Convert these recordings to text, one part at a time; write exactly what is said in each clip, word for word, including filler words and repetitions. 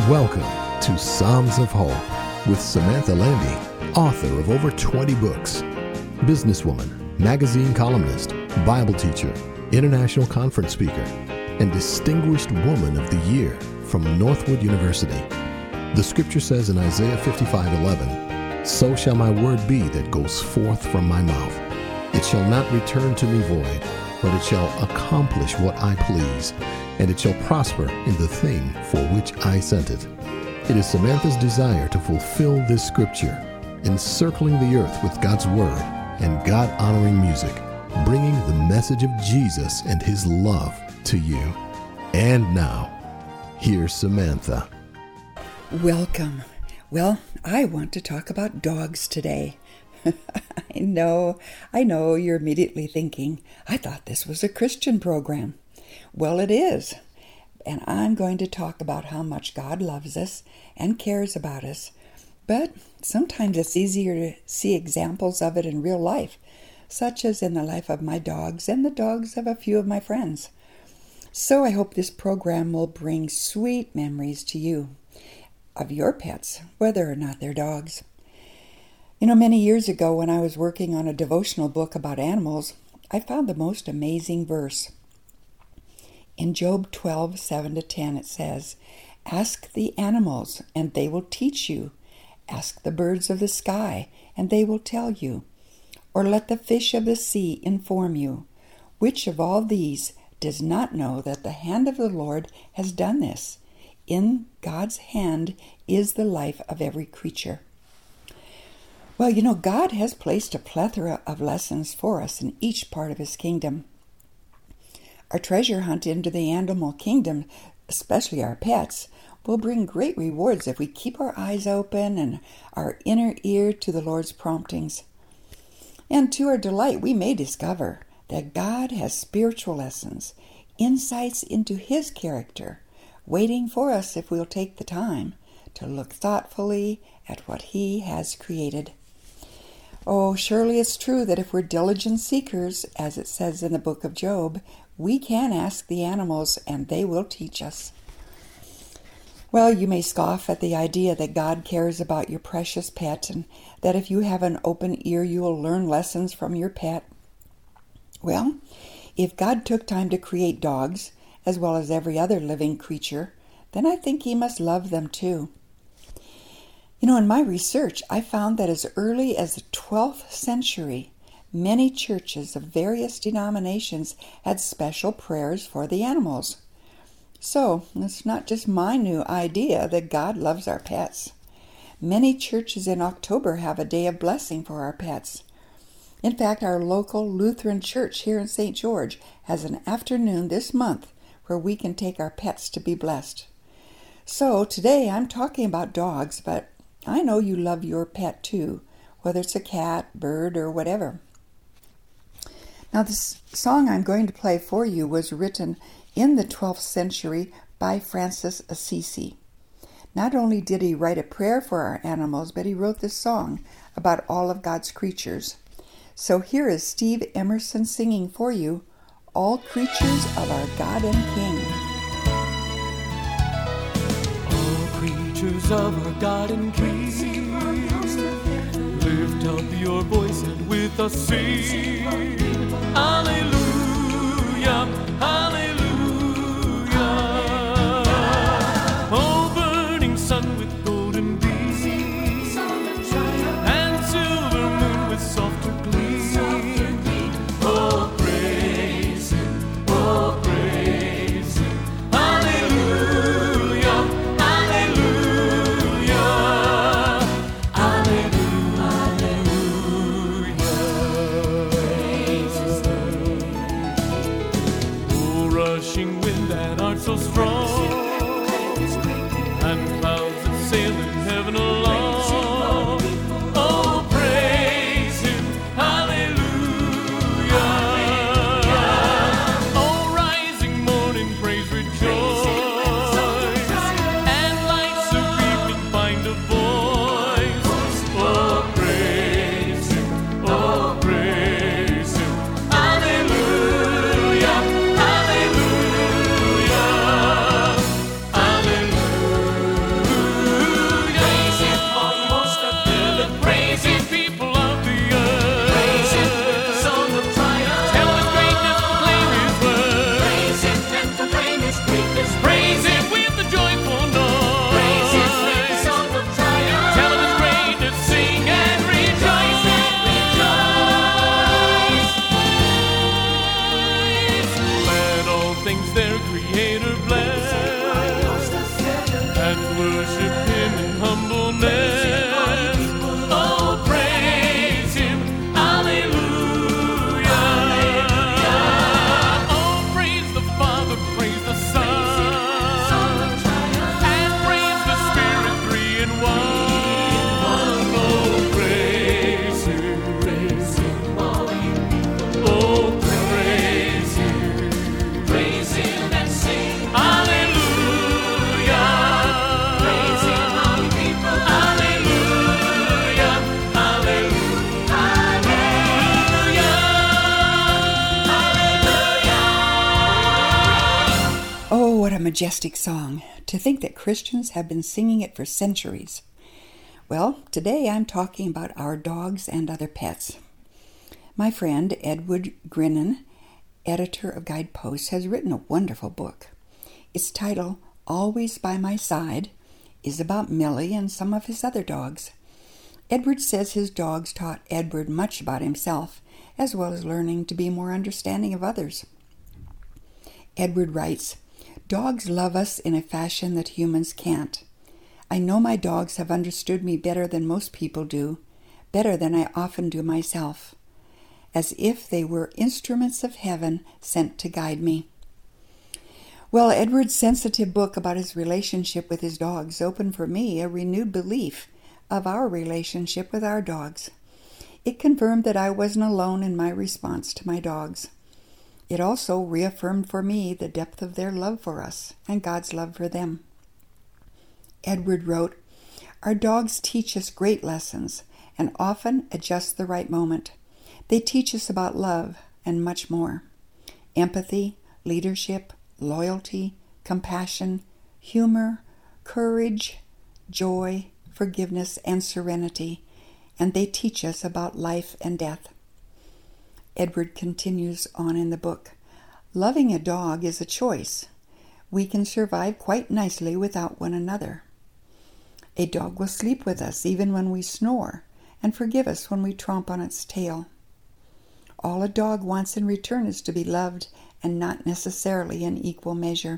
Welcome to Psalms of Hope with Samantha Landy, author of over twenty books, businesswoman, magazine columnist, Bible teacher, international conference speaker, and Distinguished Woman of the Year from Northwood University. The scripture says in Isaiah fifty-five eleven, "So shall my word be that goes forth from my mouth. It shall not return to me void, but it shall accomplish what I please, and it shall prosper in the thing for which I sent it." It is Samantha's desire to fulfill this scripture, encircling the earth with God's word and God-honoring music, bringing the message of Jesus and his love to you. And now, here's Samantha. Welcome. Well, I want to talk about dogs today. I know, I know you're immediately thinking, I thought this was a Christian program. Well, it is. And I'm going to talk about how much God loves us and cares about us. But sometimes it's easier to see examples of it in real life, such as in the life of my dogs and the dogs of a few of my friends. So I hope this program will bring sweet memories to you of your pets, whether or not they're dogs. You know, many years ago when I was working on a devotional book about animals, I found the most amazing verse. In Job twelve, seven to ten, it says, "Ask the animals, and they will teach you. Ask the birds of the sky, and they will tell you. Or let the fish of the sea inform you. Which of all these does not know that the hand of the Lord has done this? In God's hand is the life of every creature." Well, you know, God has placed a plethora of lessons for us in each part of his kingdom. Our treasure hunt into the animal kingdom, especially our pets, will bring great rewards if we keep our eyes open and our inner ear to the Lord's promptings. And to our delight, we may discover that God has spiritual lessons, insights into his character, waiting for us if we'll take the time to look thoughtfully at what he has created. Oh, surely it's true that if we're diligent seekers, as it says in the book of Job, we can ask the animals and they will teach us. Well, you may scoff at the idea that God cares about your precious pet and that if you have an open ear, you will learn lessons from your pet. Well, if God took time to create dogs, as well as every other living creature, then I think he must love them too. You know, in my research, I found that as early as the twelfth century, many churches of various denominations had special prayers for the animals. So, it's not just my new idea that God loves our pets. Many churches in October have a day of blessing for our pets. In fact, our local Lutheran church here in Saint George has an afternoon this month where we can take our pets to be blessed. So, today I'm talking about dogs, but I know you love your pet too, whether it's a cat, bird, or whatever. Now, this song I'm going to play for you was written in the twelfth century by Francis Assisi. Not only did he write a prayer for our animals, but he wrote this song about all of God's creatures. So here is Steve Emerson singing for you, "All Creatures of Our God and King." All creatures of our God and King, lift up your voice and with us sing. Hallelujah, hallelujah. Oh, burning sun with golden beams, and silver moon with softer gleam. Oh, praise him, oh, praise him. Hallelujah, hallelujah, rushing wind that art so strong, and clouds that sail in heaven along. Oh, praise him, hallelujah. Oh, rising morning, praise, rejoice, and lights of evening find a voice. Oh, praise him, oh, praise him, hallelujah, hallelujah, hallelujah. their Creator bless, and worship Him in humbleness. Oh, praise Him, hallelujah. Oh, praise the Father, praise the Son, and praise the Spirit, three in one. Oh, praise Him, praise Him, all you people. Oh, praise Him, praise Him and sing hallelujah. Praise Him, all you people. Hallelujah, hallelujah, hallelujah. Oh, what a majestic song. To think that Christians have been singing it for centuries. Well, today I'm talking about our dogs and other pets. My friend Edward Grinnan, editor of Guideposts, has written a wonderful book. Its title, Always by My Side, is about Millie and some of his other dogs. Edward says his dogs taught Edward much about himself, as well as learning to be more understanding of others. Edward writes, "Dogs love us in a fashion that humans can't. I know my dogs have understood me better than most people do, better than I often do myself, as if they were instruments of heaven sent to guide me." Well, Edward's sensitive book about his relationship with his dogs opened for me a renewed belief of our relationship with our dogs. It confirmed that I wasn't alone in my response to my dogs. It also reaffirmed for me the depth of their love for us and God's love for them. Edward wrote, "Our dogs teach us great lessons and often at just the right moment. They teach us about love and much more. Empathy, leadership, loyalty, compassion, humor, courage, joy, forgiveness, and serenity, and they teach us about life and death." Edward continues on in the book, "Loving a dog is a choice. We can survive quite nicely without one another. A dog will sleep with us even when we snore and forgive us when we tromp on its tail. All a dog wants in return is to be loved and not necessarily in equal measure."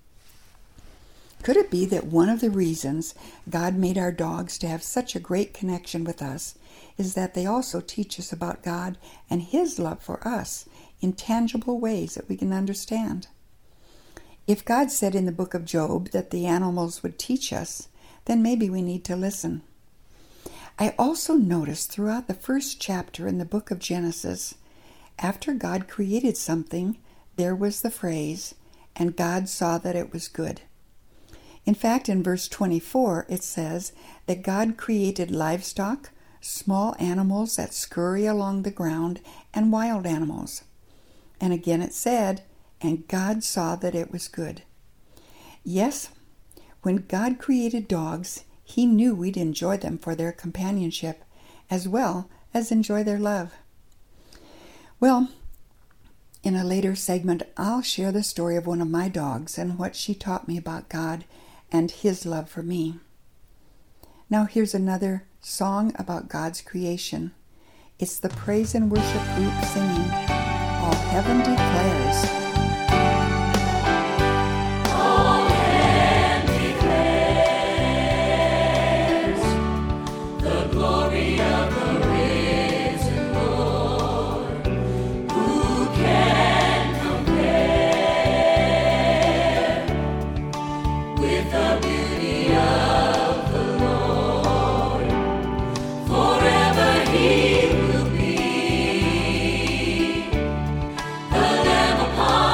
Could it be that one of the reasons God made our dogs to have such a great connection with us is that they also teach us about God and His love for us in tangible ways that we can understand? If God said in the book of Job that the animals would teach us, then maybe we need to listen. I also noticed throughout the first chapter in the book of Genesis, after God created something, there was the phrase, "and God saw that it was good." In fact, in verse twenty-four, it says that God created livestock, small animals that scurry along the ground, and wild animals. And again it said, "and God saw that it was good." Yes, when God created dogs, He knew we'd enjoy them for their companionship, as well as enjoy their love. Well, in a later segment, I'll share the story of one of my dogs and what she taught me about God and His love for me. Now here's another song about God's creation. It's the praise and worship group singing, "All Heaven Declares." All heaven declares the glory of the risen Lord. Who can compare with the beauty of the Lord? Forever He will be the Lamb upon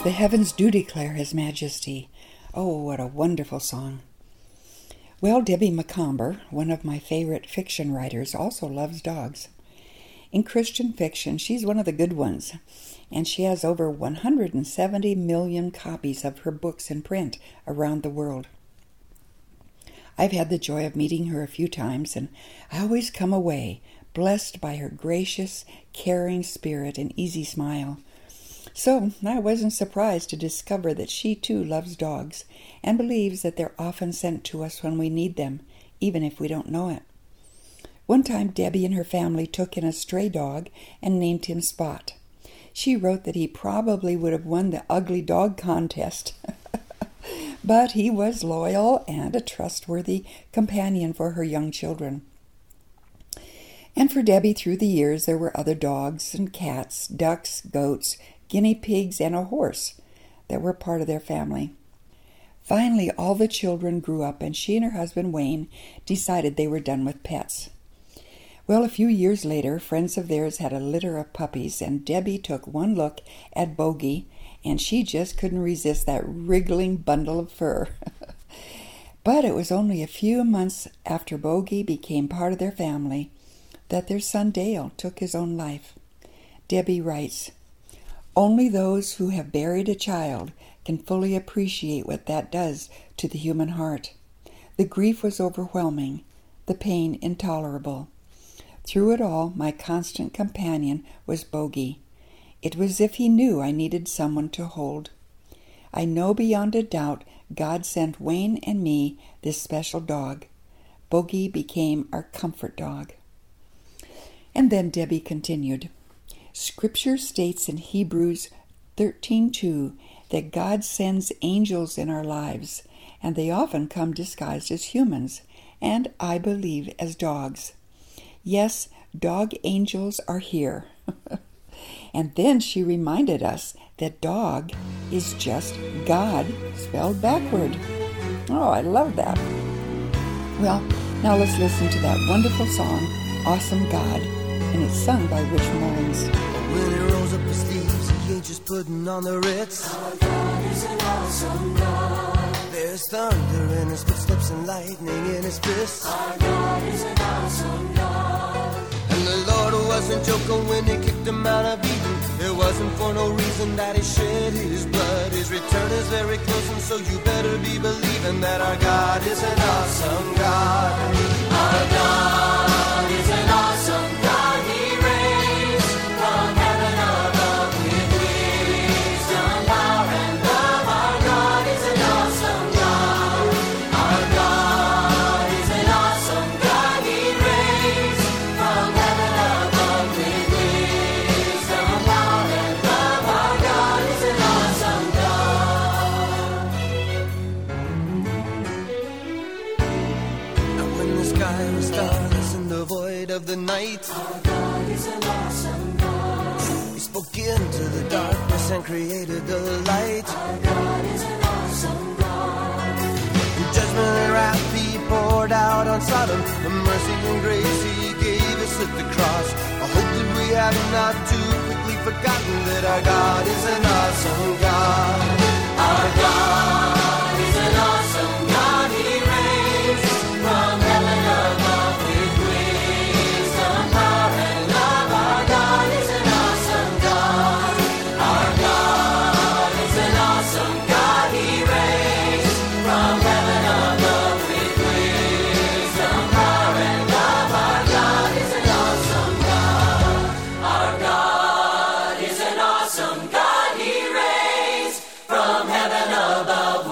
the heavens do declare his majesty. Oh, what a wonderful song. Well, Debbie Macomber, one of my favorite fiction writers, also loves dogs. In Christian fiction, she's one of the good ones, and she has over one hundred seventy million copies of her books in print around the world. I've had the joy of meeting her a few times, and I always come away blessed by her gracious, caring spirit and easy smile. So I wasn't surprised to discover that she too loves dogs and believes that they're often sent to us when we need them, even if we don't know it. One time Debbie and her family took in a stray dog and named him Spot. She wrote that he probably would have won the ugly dog contest. But he was loyal and a trustworthy companion for her young children. And for Debbie, through the years, there were other dogs and cats, ducks, goats, guinea pigs, and a horse that were part of their family. Finally, all the children grew up, and she and her husband, Wayne, decided they were done with pets. Well, a few years later, friends of theirs had a litter of puppies, and Debbie took one look at Bogey, and she just couldn't resist that wriggling bundle of fur. But it was only a few months after Bogey became part of their family that their son Dale took his own life. Debbie writes, "Only those who have buried a child can fully appreciate what that does to the human heart. The grief was overwhelming, the pain intolerable. Through it all, my constant companion was Bogey. It was as if he knew I needed someone to hold. I know beyond a doubt God sent Wayne and me this special dog. Bogey became our comfort dog." And then Debbie continued, "Scripture states in Hebrews thirteen two that God sends angels in our lives, and they often come disguised as humans, and I believe as dogs. Yes, dog angels are here." And then she reminded us that dog is just God spelled backward. Oh, I love that. Well, now let's listen to that wonderful song, Awesome God, and it's sung by Rich Mullins. When he rolls up his sleeves, he ain't just putting on the Ritz. Our God is an awesome God. There's thunder in his footsteps and lightning in his fists. Our God is an awesome God. And the Lord wasn't joking when he kicked him out of Eden. It wasn't for no reason that he shed his blood. His return is very close, and so you better be believing that our God is an awesome God. Our God is an awesome God. He reigns from heaven above with wisdom, power, and love. Our God is an awesome God. Our God is an awesome God. He reigns from heaven above with wisdom, power, and love. Our God is an awesome God. And when the sky was starless in the void of the night, Our God is an awesome God. he spoke into the darkness and created the light. Our God is an awesome God. Judgment and wrath he poured out on Sodom. The mercy and grace he gave us at the cross. I hope that we have not too quickly forgotten that our God is an awesome God. Our God is an awesome God. He reigns from heaven above with wisdom, power, and love. Our God is an awesome God. Our God is an awesome God. He reigns from heaven above with wisdom, power, and love. Our God is an awesome God. Our God is an awesome God. He reigns from heaven above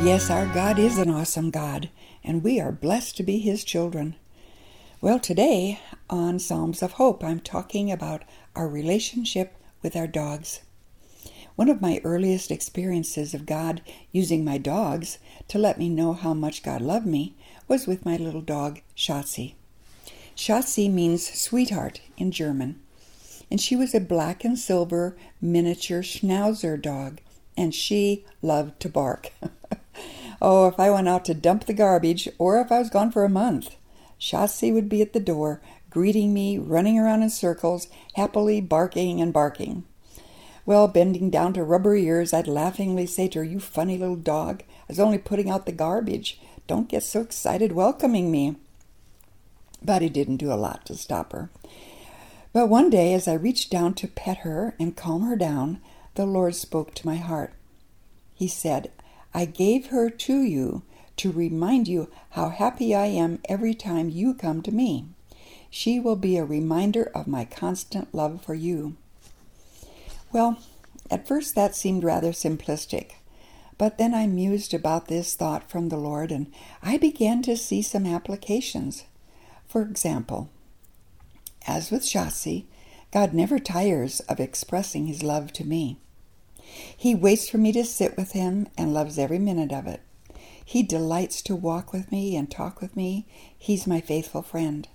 Yes, our God is an awesome God, and we are blessed to be His children. Well, today on Psalms of Hope, I'm talking about our relationship with our dogs. One of my earliest experiences of God using my dogs to let me know how much God loved me was with my little dog, Schatzi. Schatzi means sweetheart in German, and she was a black and silver miniature Schnauzer dog, and she loved to bark. Oh, if I went out to dump the garbage, or if I was gone for a month, Schatzi would be at the door, greeting me, running around in circles, happily barking and barking. Well, bending down to rub her ears, I'd laughingly say to her, "You funny little dog, I was only putting out the garbage. Don't get so excited welcoming me." But he didn't do a lot to stop her. But one day, as I reached down to pet her and calm her down, the Lord spoke to my heart. He said, "I gave her to you to remind you how happy I am every time you come to me. She will be a reminder of my constant love for you." Well, at first that seemed rather simplistic, but then I mused about this thought from the Lord, and I began to see some applications. For example, as with Schatzi, God never tires of expressing His love to me. He waits for me to sit with Him and loves every minute of it. He delights to walk with me and talk with me. He's my faithful friend.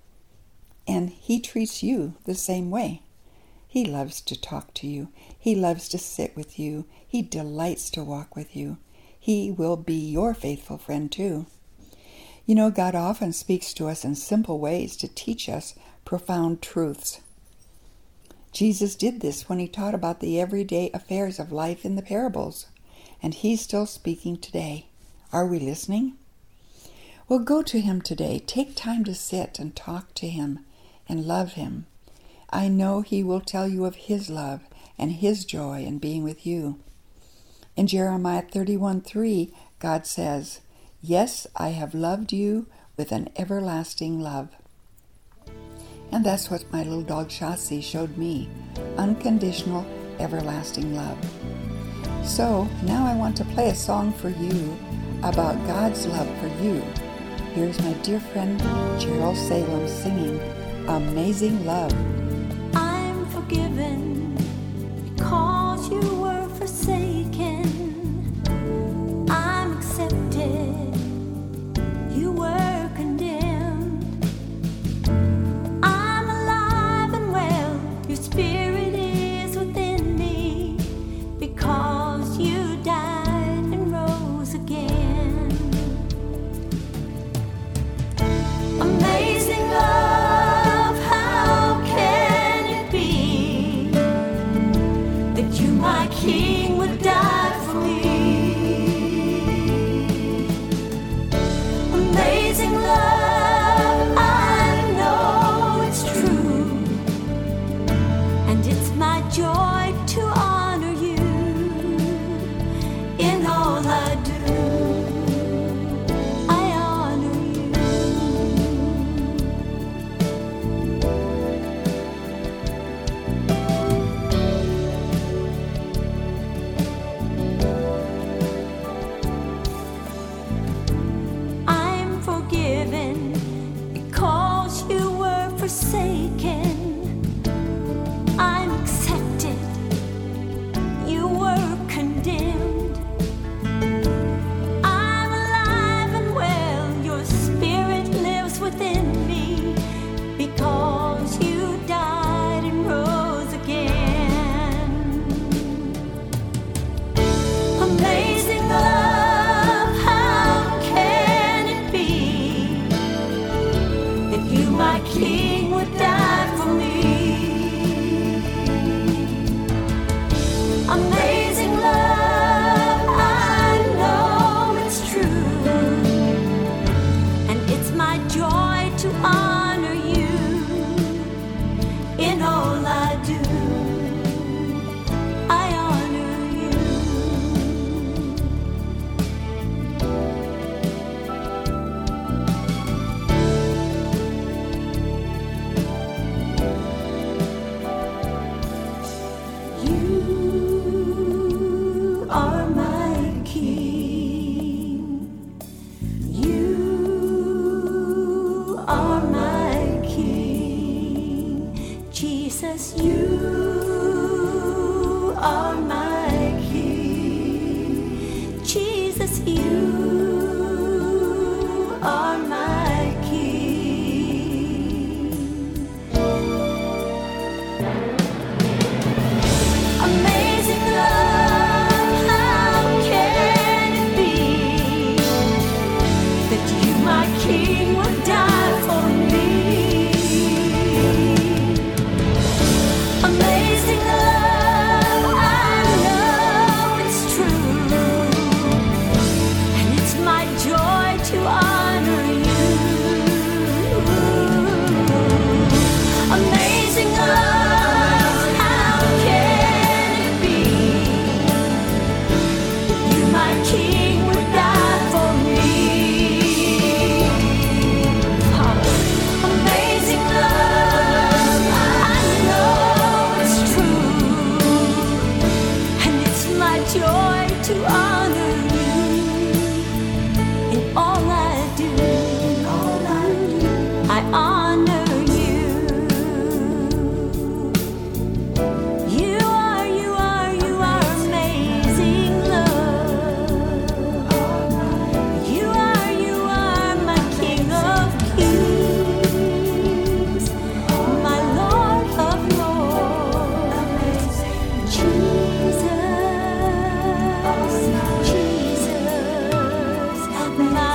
And He treats you the same way. He loves to talk to you. He loves to sit with you. He delights to walk with you. He will be your faithful friend too. You know, God often speaks to us in simple ways to teach us profound truths. Jesus did this when He taught about the everyday affairs of life in the parables, and He's still speaking today. Are we listening? Well, go to Him today. Take time to sit and talk to Him and love Him. I know He will tell you of His love and His joy in being with you. In Jeremiah thirty-one three, God says, "Yes, I have loved you with an everlasting love." And that's what my little dog Schatzi showed me, unconditional, everlasting love. So now I want to play a song for you about God's love for you. Here's my dear friend Cheryl Salem singing Amazing Love. I'm forgiven because you were forsaken. I'm accepted. You were condemned. I'm alive and well. Your spirit is within me because you died and rose again. Amazing love, how can it be that you, my King, would die for me? Amazing love, I know it's true, and it's my joy to honor you in all I do. I honor you. joy to honor you in all I do. All I do, I honor you. You are, you are, you are amazing love. You are, you are my King of Kings, my Lord of Lords. Jesus, Jesus, my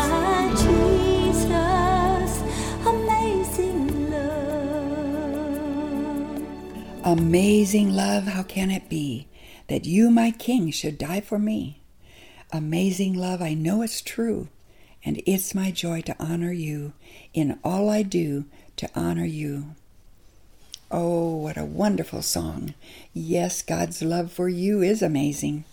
Jesus, amazing love. Amazing love, how can it be that you, my King, should die for me? Amazing love, I know it's true, and it's my joy to honor you in all I do to honor you. Oh, what a wonderful song. Yes, God's love for you is amazing.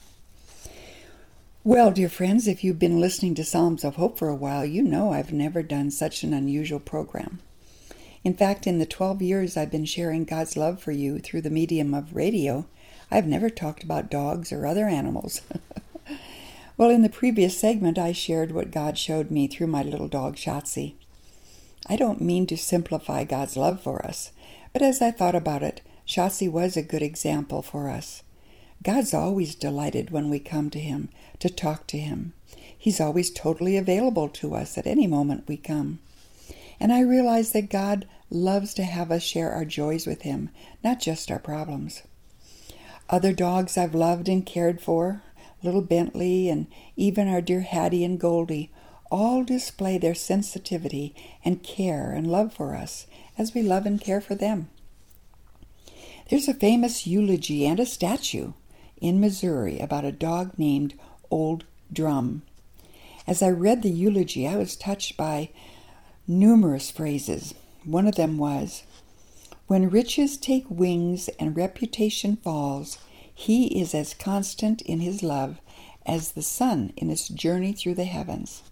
Well, dear friends, if you've been listening to Psalms of Hope for a while, you know I've never done such an unusual program. In fact, in the twelve years I've been sharing God's love for you through the medium of radio, I've never talked about dogs or other animals. Well, in the previous segment, I shared what God showed me through my little dog, Shotzi. I don't mean to simplify God's love for us, but as I thought about it, Shotzi was a good example for us. God's always delighted when we come to Him, to talk to Him. He's always totally available to us at any moment we come. And I realize that God loves to have us share our joys with Him, not just our problems. Other dogs I've loved and cared for, little Bentley and even our dear Hattie and Goldie, all display their sensitivity and care and love for us as we love and care for them. There's a famous eulogy and a statue in Missouri about a dog named Old Drum. As I read the eulogy, I was touched by numerous phrases. One of them was, "When riches take wings and reputation falls, He is as constant in His love as the sun in its journey through the heavens."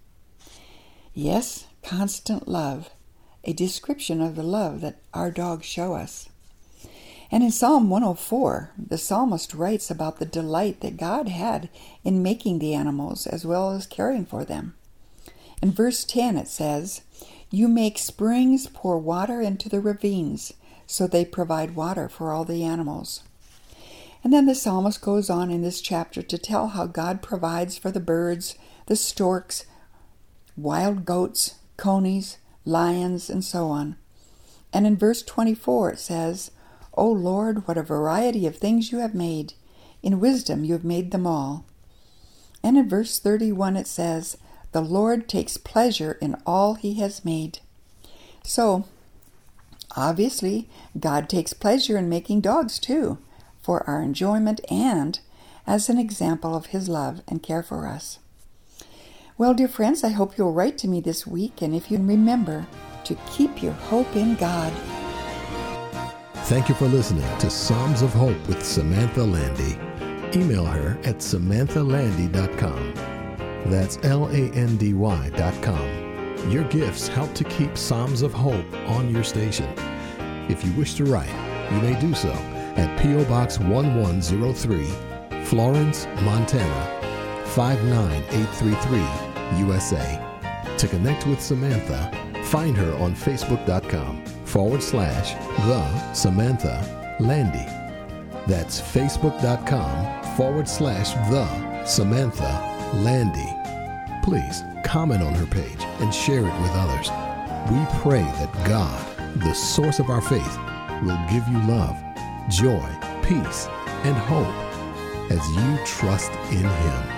Yes, constant love, a description of the love that our dogs show us. And in Psalm one oh four, the psalmist writes about the delight that God had in making the animals as well as caring for them. In verse ten it says, "You make springs pour water into the ravines, so they provide water for all the animals." And then the psalmist goes on in this chapter to tell how God provides for the birds, the storks, wild goats, conies, lions, and so on. And in verse twenty-four it says, "O Lord, what a variety of things you have made. In wisdom you have made them all." And in verse thirty-one it says, "The Lord takes pleasure in all He has made." So, obviously, God takes pleasure in making dogs too, for our enjoyment and as an example of His love and care for us. Well, dear friends, I hope you'll write to me this week, and if you remember to keep your hope in God. Thank you for listening to Psalms of Hope with Samantha Landy. Email her at samantha landy dot com. That's L A N D Y dot com. Your gifts help to keep Psalms of Hope on your station. If you wish to write, you may do so at P O Box one one zero three, Florence, Montana, five nine eight three three, U S A. To connect with Samantha, find her on Facebook.com forward slash The Samantha Landy. That's Facebook.com forward slash The Samantha Landy. Please comment on her page and share it with others. We pray that God, the source of our faith, will give you love, joy, peace, and hope as you trust in Him.